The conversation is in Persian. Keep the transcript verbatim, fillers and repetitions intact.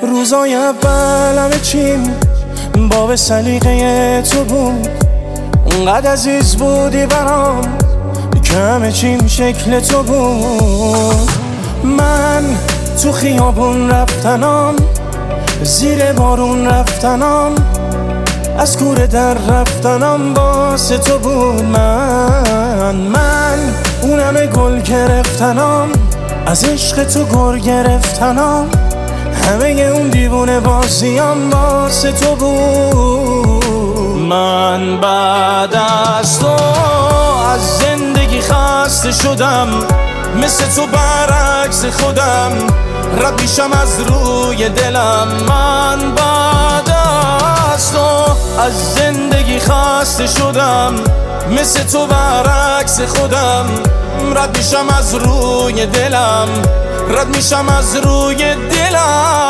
روزای اول همه چیم باب سلیقه تو بود، اونقدر عزیز بودی برام که همه چیم شکل تو بود. من تو خیابون رفتنام، زیر بارون رفتنام، از کوره در رفتنام واسه تو بود. من من اونم گل گرفتنام، از عشق تو گر گرفتنام، همه اون دیوونه بازیام واسه تو بود. من بعد از تو از زندگی خسته شدم، مثل تو برعکس خودم رد میشم از روی دلم. من بعد از تو از زندگی خسته شدم، مثل تو برعکس خودم رد میشم از روی دلم، رد میشم از روی دلم.